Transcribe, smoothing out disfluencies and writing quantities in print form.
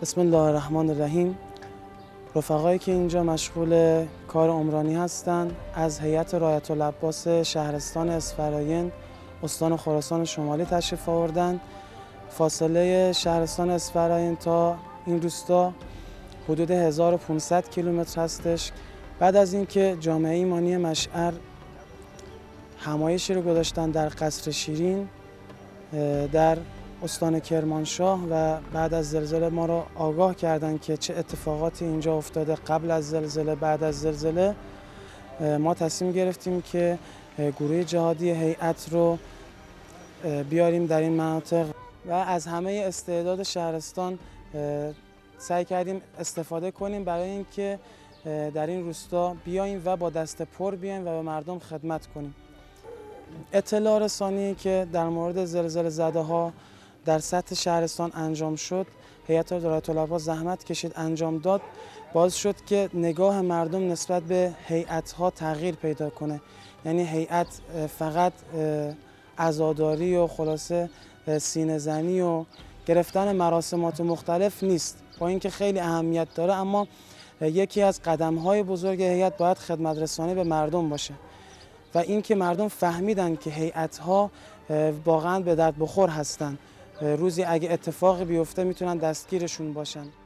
بسم الله الرحمن الرحیم. رفقایی که اینجا مشغول کار عمرانی هستند از هیئت رعایت العباس شهرستان اسفراین استان خراسان شمالی تشریف آوردند. فاصله شهرستان اسفراین تا این روستا حدود 1500 کیلومتر هستش. بعد از اینکه جامعه ایمانی مشعر همایشی رو گذاشتن در قصر شیرین در استان کرمانشاه و بعد از زلزله ما رو آگاه کردن که چه اتفاقاتی اینجا افتاده قبل از زلزله، بعد از زلزله، ما تصمیم گرفتیم که گروه جهادی هیئت رو بیاریم در این مناطق و از همه استعداد شهرستان سعی کردیم استفاده کنیم برای اینکه در این روستا بیاییم و با دست پر بیاییم و به مردم خدمت کنیم. اطلاع رسانی که در مورد زلزله زده ها در سطح شهرستان انجام شد، هیئت رعایت العباس زحمت کشید انجام داد، باعث شد که نگاه مردم نسبت به هیئت ها تغییر پیدا کنه. یعنی هیئت فقط عزاداری و خلاصه سینه زنی و گرفتن مراسمات مختلف نیست، با اینکه خیلی اهمیت داره، اما یکی از قدم های بزرگ هیئت باید خدمت رسانی به مردم باشه و اینکه مردم فهمیدن که هیئت ها واقعا به درد بخور هستن، روزی اگه اتفاقی بیفته میتونن دستگیرشون باشن.